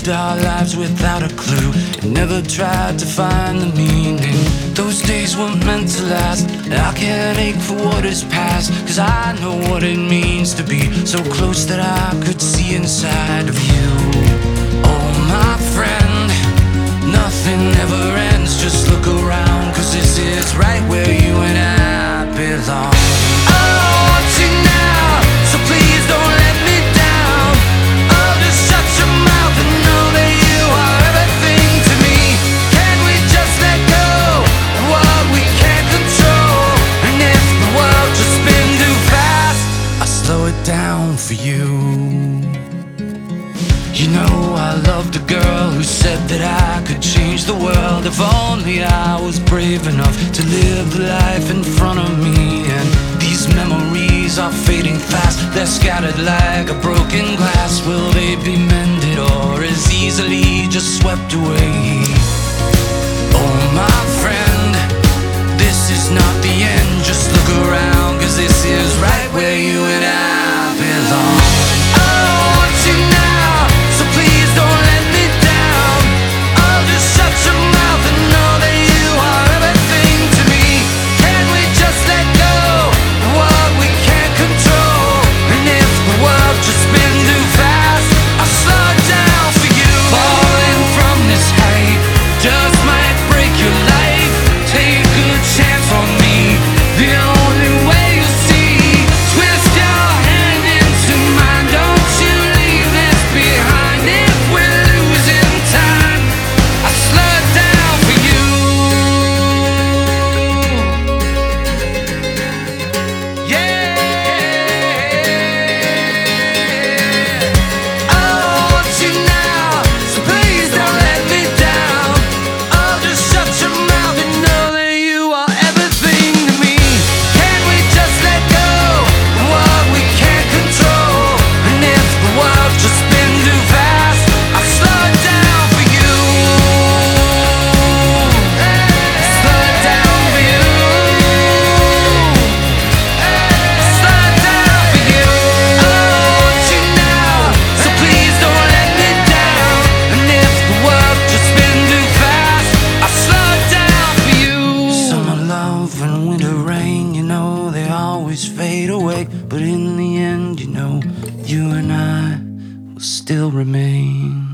lived our lives without a clue and never tried to find the meaning. Those days weren't meant to last, and I can't ache for what is past, 'cause I know what it means to be so close that I could see inside of you. Oh my friend, nothing ever ends, just look around, 'cause this is right where you and I belong. I want you now, so please don't let me down. I'll just shut your mouth and know that you are everything to me. Can we just let go of what we can't control? And if the world just spins too fast, I'll slow it down for you. You know, I loved a girl who said that I could change the world if only I was brave enough to live the life in front of me. And these memories are fading fast, they're scattered like a broken glass. Will they be mended or as easily just swept away? Oh my friend, this is not the end, just look around, 'cause this is right where you and I belong. I want you now, so please don't let me down. I'll just shut your mouth and know that you are everything to me. Can we just let go of what we can't control? And if the world just spins too fast, I'll slow it down for you. Falling from this height just might break your life. Take a chance on me, the only way you see. Twist your hand into mine, don't you leave this behind. If we're losing time, I'll slow it down for you. Yeah, I want you now, so please don't let me down. I'll just shut your mouth and know that you are everything to me. Can we just let go of what we can't control? And if the world just spins too fast, I'll slow it down for you. Slow it down for you. Slow it down for you. I want you now, so please don't let me down. And if the world just spins too fast, I'll slow it down for you. Summer love and winter rain, you know they always fade away, but in the end, you know, you and I will still remain.